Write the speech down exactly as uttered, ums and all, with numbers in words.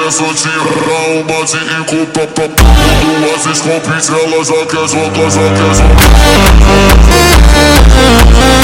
começo a tirar o bate e culpa pra duas escopes, ela já quer jogar, já quer jogar.